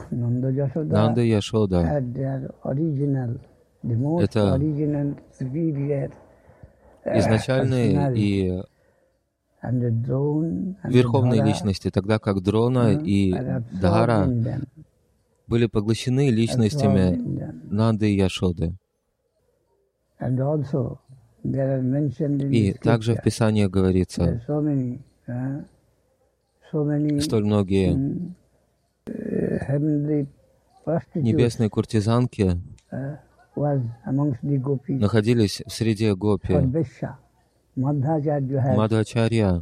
Нанда и Яшода — это изначальные и верховные личности, тогда как Дрона и Дхара были поглощены личностями Нанды и Яшоды. И также в Писании говорится, столь многие небесные куртизанки находились в среде гопи. Мадхачарья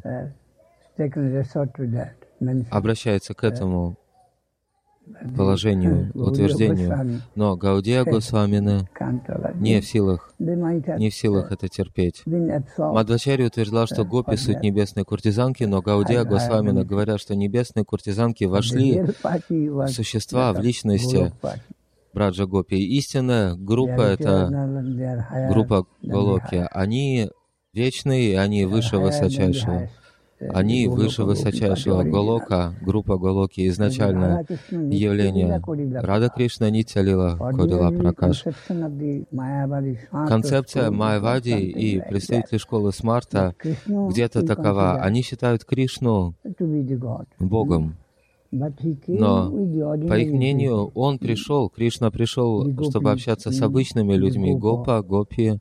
обращается к этому положению, утверждению, но Гаудия Госвамина не в силах это терпеть. Мадхачарья утверждал, что гопи — суть небесные куртизанки, но Гаудия Госвамина говорят, что небесные куртизанки вошли в существа, в личности Браджа Гопи. Истинная группа — это группа Голоки. Они вечные, они выше высочайшего. Они выше высочайшего. Голока, группа Голоки, изначальное явление. Рада Кришна Нитья Лила Корила Пракаш. Концепция Майявади и представители школы Смарта где-то такова. Они считают Кришну Богом. Но, по их мнению, Кришна пришел, чтобы общаться с обычными людьми, Гопа, Гопи.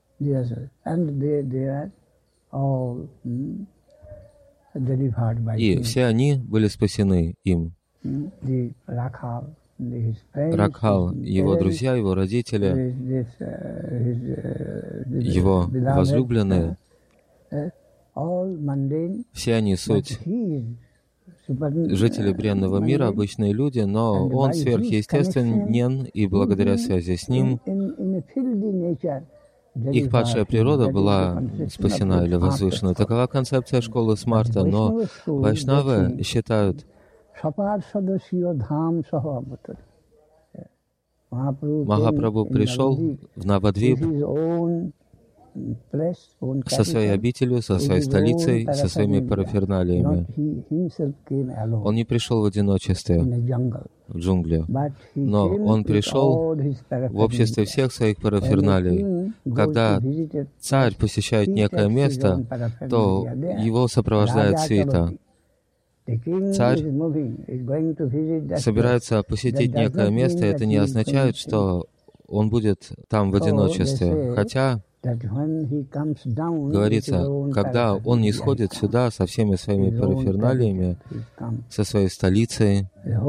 И все они были спасены им. Ракхал, его друзья, его родители, его возлюбленные, все они суть жители бренного мира, обычные люди, но он сверхъестественен, и благодаря связи с ним их падшая природа была спасена или возвышена. Такова концепция школы Смарта, но вайшнавы считают, Махапрабху пришел в Навадвип со своей обителью, со своей столицей, со своими параферналиями. Он не пришел в одиночестве в джунгли, но он пришел в обществе всех своих параферналий. Когда царь посещает некое место, то его сопровождает свита. Царь собирается посетить некое место, и это не означает, что он будет там в одиночестве. Хотя говорится, когда он не сходит сюда со всеми своими параферналиями, со своей столицей,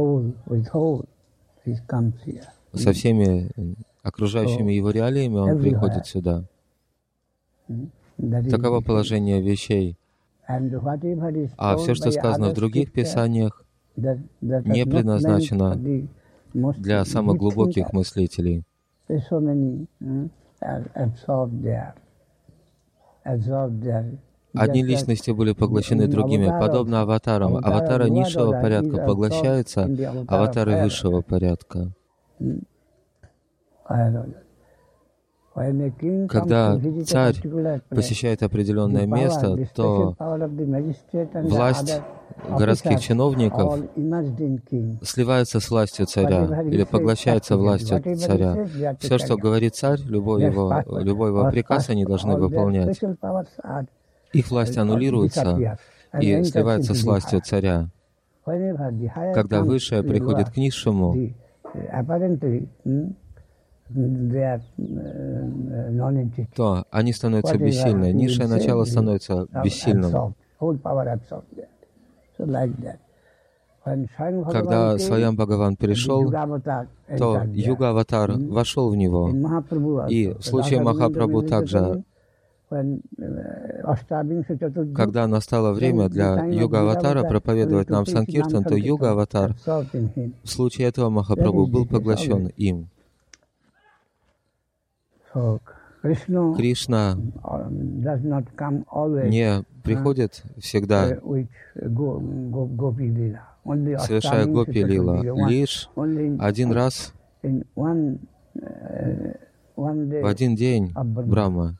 со всеми окружающими его реалиями, он приходит сюда. Таково положение вещей. А все, что сказано в других писаниях, не предназначено для самых глубоких мыслителей. Одни личности были поглощены другими, подобно аватарам. Аватары низшего порядка поглощаются аватары высшего порядка. Когда царь посещает определенное место, то власть городских чиновников сливается с властью царя или поглощается властью царя. Все, что говорит царь, любой его приказ они должны выполнять. Их власть аннулируется и сливается с властью царя. Когда высшее приходит к низшему, то они становятся бессильны. Низшее начало становится бессильным. Когда Сваям Бхагаван пришел, то Юга-аватар вошел в него. И в случае Махапрабху также, когда настало время для Юга-аватара проповедовать нам Санкиртан, то Юга-аватар в случае этого Махапрабху был поглощен им. Кришна не приходит всегда, совершая гопи-лила, лишь один раз в один день Брахма.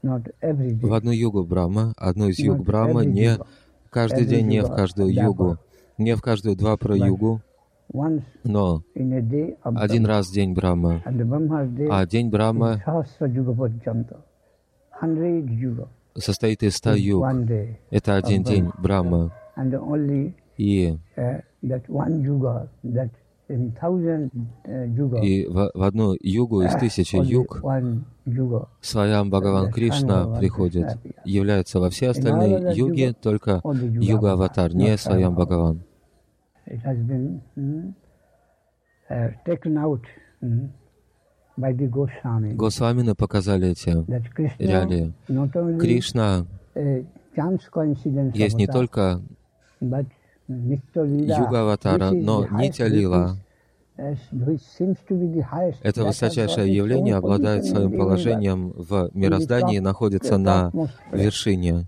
в одну югу Брахма, одну из юг Брахма, не каждый день, не в каждую югу, не в каждую двапра-югу, но один раз в день Брахма, а день Брахма состоит из 100 юг. Это один день Брахма. И в одну югу из 1000 юг Сваям Бхагаван Кришна приходит, является во все остальные юги, только юга-аватар, не Сваям Бхагаван. Госвамины показали эти реалии. Кришна есть не только юга-аватара, но Нитья-лила. Это высочайшее явление обладает своим положением в мироздании и находится на вершине.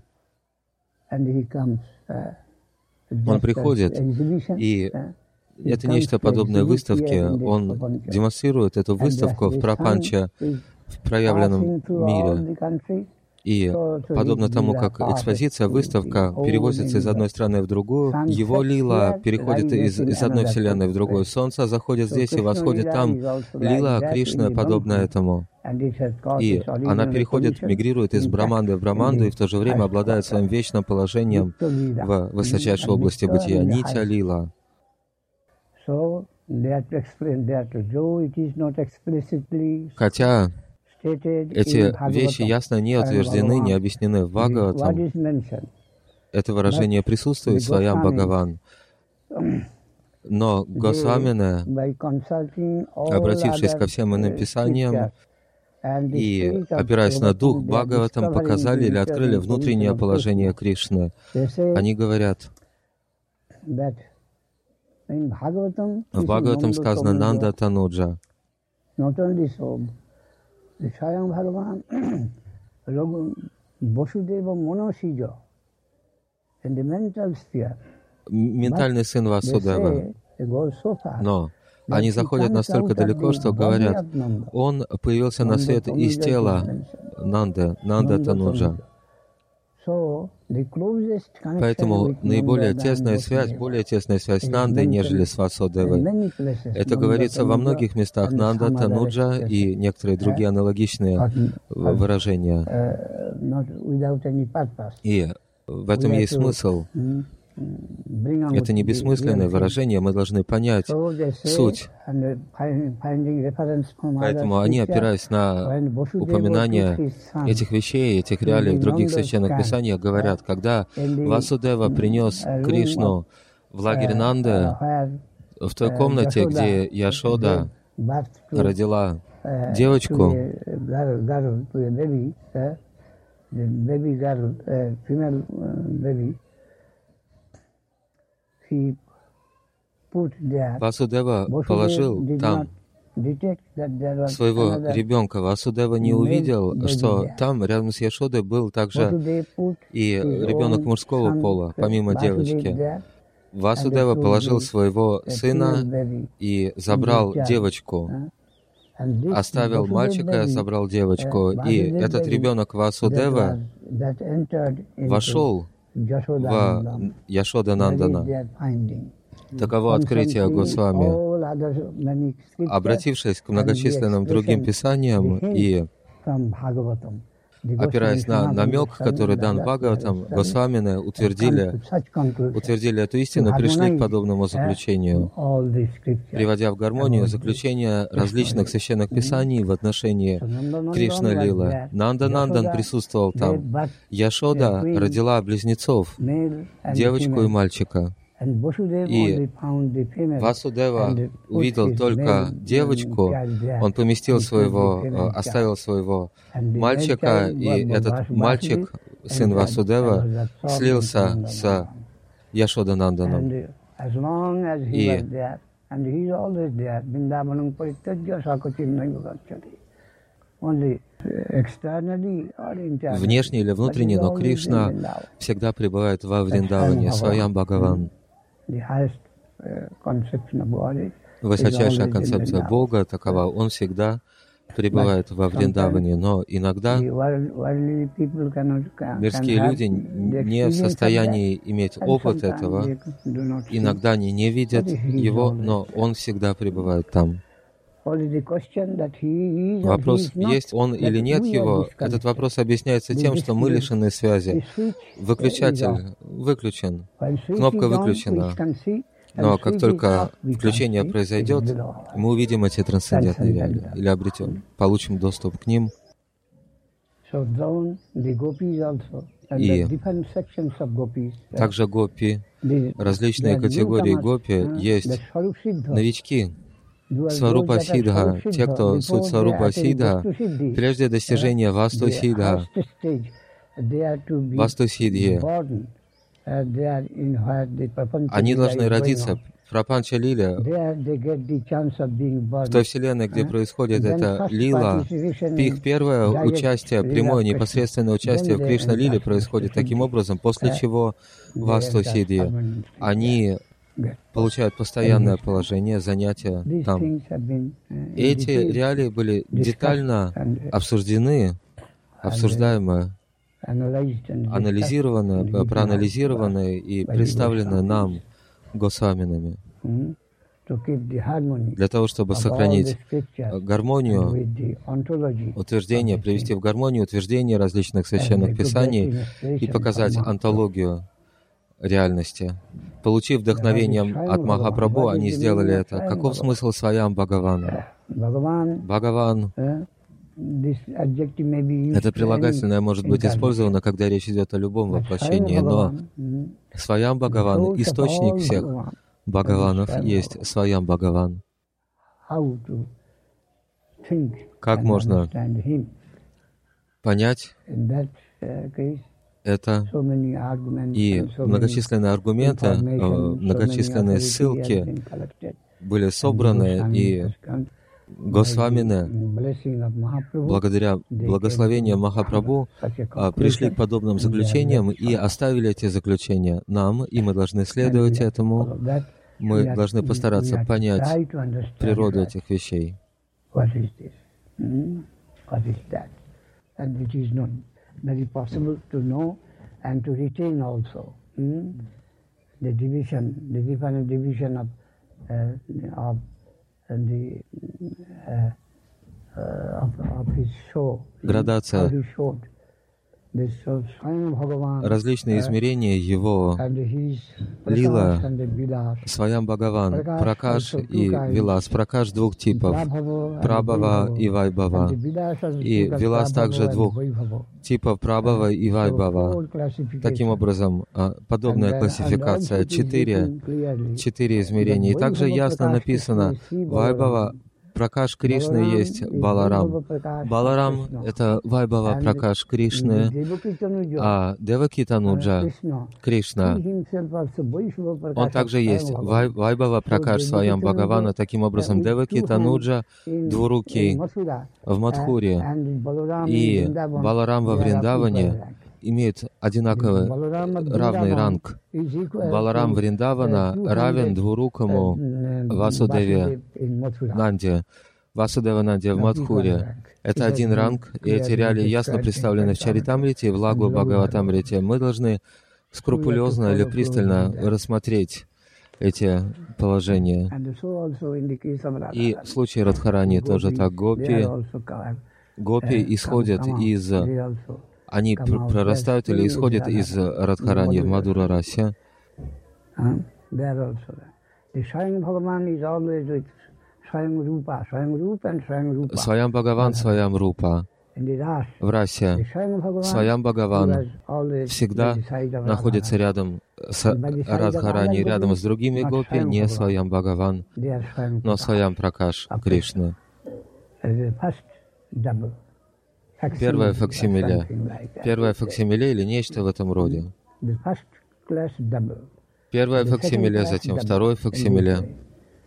Он приходит, и это нечто подобное выставке. Он демонстрирует эту выставку в прапанча, в проявленном мире. И подобно тому, как экспозиция, выставка перевозится из одной страны в другую, его лила переходит из одной вселенной в другую. Солнце заходит здесь и восходит там. Лила Кришна подобна этому. И она переходит, мигрирует из Браманды в Браманду и в то же время обладает своим вечным положением в высочайшей области бытия. Нитья лила. Хотя эти вещи ясно не утверждены, не объяснены в Бхагаватам. Это выражение присутствует в Сваям Бхагаван. Но Госвамины, обратившись ко всем иным писаниям и опираясь на дух Бхагаватам, показали или открыли внутреннее положение Кришны. Они говорят, в Бхагаватам сказано «Нанда Тануджа». Ментальный сын Васудева. Но они заходят настолько далеко, что говорят, он появился на свет из тела Нанда Тануджа. Поэтому наиболее тесная связь, более тесная связь с Нандой, нежели с Васудевой. Это говорится во многих местах Нанда, Тануджа и некоторые другие аналогичные выражения. И в этом есть смысл. Это не бессмысленное выражение, мы должны понять суть. Поэтому они, опираясь на упоминание этих вещей, этих реалий в других священных писаниях, говорят, когда Васудева принес Кришну в лагерь Нанды, в той комнате, где Яшода родила девочку, Васудева положил там своего ребенка. Васудева не увидел, что там рядом с Яшодой был также и ребенок мужского пола, помимо девочки. Васудева положил своего сына и забрал девочку. Оставил мальчика, забрал девочку. И этот ребенок Васудева вошел в Яшода Нандана. Таково открытие Госвами. Обратившись к многочисленным другим писаниям и опираясь на намек, который дан Бхагаватам, Госвамины утвердили эту истину, пришли к подобному заключению, приводя в гармонию заключения различных священных писаний в отношении Кришна-лилы. Нанда-Нандан присутствовал там. Яшода родила близнецов, девочку и мальчика. И Васудева увидел только девочку, он поместил оставил своего мальчика, и этот мальчик, сын Васудева, слился с Яшодананданом. И внешне или внутренне, но Кришна всегда пребывает во Вриндаване, Сваям Бхагаван. Высочайшая концепция Бога такова, Он всегда пребывает во Вриндаване, но иногда мирские люди не в состоянии иметь опыт этого, иногда они не видят его, но он всегда пребывает там. Вопрос, есть он или нет его, этот вопрос объясняется тем, что мы лишены связи. Выключатель выключен, кнопка выключена, но как только включение произойдет, мы увидим эти трансцендентные реалии или получим доступ к ним. И также гопи, различные категории гопи, есть новички, Сварупа Сидха, те, кто суть Сварупа Сидха, прежде достижения Васту Сидха, Васту Сидхи, они должны родиться в Прапанча Лиле, в той вселенной, где происходит эта лила. Их первое участие, прямое непосредственное участие в Кришна Лиле происходит таким образом, после чего Васту Сидхи, они получают постоянное положение, занятия там. Эти реалии были детально обсуждаемы, анализированы, проанализированы и представлены нам Госваминами для того, чтобы сохранить гармонию, утверждение, привести в гармонию утверждения различных священных писаний и показать антологию реальности. Получив вдохновение от Махапрабху, они сделали это. Каков смысл Сваям Бхагавана? Бхагаван. Это прилагательное может быть использовано, когда речь идет о любом воплощении, но Сваям Бхагаван, источник всех Бхагаванов, есть Сваям Бхагаван. Как можно понять это? И многочисленные аргументы, многочисленные ссылки были собраны, и Госвамины, благодаря благословению Махапрабху, пришли к подобным заключениям и оставили эти заключения нам, и мы должны следовать этому. Мы должны постараться понять природу этих вещей. Градация, различные измерения его лила, Сваям Бхагаван, Пракаш и Вилас. Пракаш двух типов, Прабхава и Вайбхава. И Вилас также двух типов, Прабхава и Вайбхава. Таким образом, подобная классификация, четыре измерения. И также ясно написано, Вайбхава, Пракаш Кришны есть Баларам. Баларам — это Вайбхава Пракаш Кришны, а Деваки Тануджа Кришна. Он также есть Вайбхава Пракаш Сваям Бхагавана. Таким образом, Деваки Тануджа двурукий в Мадхуре и Баларам во Вриндаване имеют одинаковый, равный ранг. Баларам Вриндавана равен двурукому Васудеве Нанде. Васудева Нанде в Мадхуре. Это один ранг, и эти реалии ясно представлены в Чаритамрите и в Лагу Бхагаватамрите. Мы должны скрупулезно или пристально рассмотреть эти положения. И в случае Радхарани тоже так. Гопи исходят из... Они прорастают или исходят из Радхарани в Мадура-расе. Сваям Бхагаван, Сваям Рупа. В расе Сваям Бхагаван всегда находится рядом с Радхарани, рядом с другими гопи, не Сваям Бхагаван, но Сваям Пракаш Кришна. Первое факсимиле или нечто в этом роде. Первое факсимиле, затем второе факсимиле.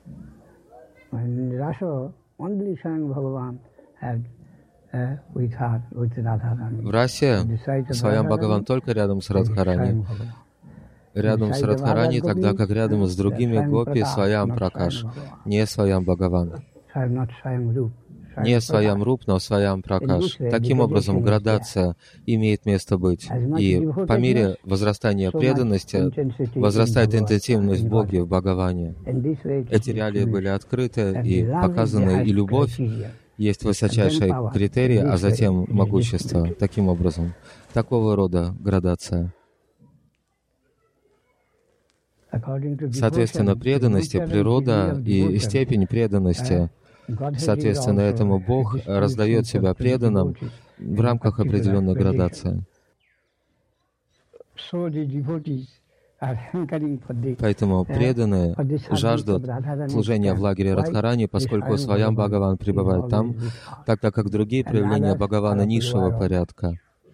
В расе Сваям Бхагаван только рядом с Радхарани. Рядом с Радхарани, тогда как рядом с другими гопи Сваям Пракаш, не Сваям Бхагаван. Не Сваям Руп, но Сваям Пракаш. Таким образом, градация имеет место быть. И по мере возрастания преданности возрастает интенсивность в Боге, в Бхагаване. Эти реалии были открыты и показаны, и любовь есть высочайший критерий, а затем могущество. Таким образом, такого рода градация. Соответственно, преданности, природа и степень преданности, соответственно, этому Бог раздает себя преданным в рамках определенной градации. Поэтому преданные жаждут служения в лагере Радхарани, поскольку Сваям Бхагаван пребывает там, тогда как другие проявления Бхагавана низшего порядка.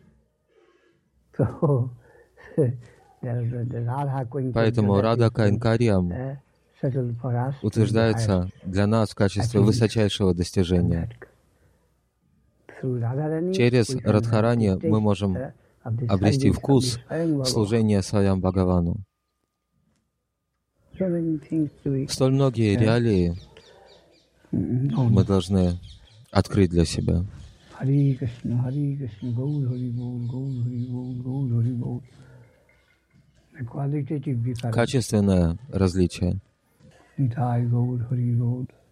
Поэтому Рада Кайнкарьям утверждается для нас в качестве высочайшего достижения. Через Радхарани мы можем обрести вкус служения Сваям Бхагавану. Столь многие реалии мы должны открыть для себя. Качественное различие.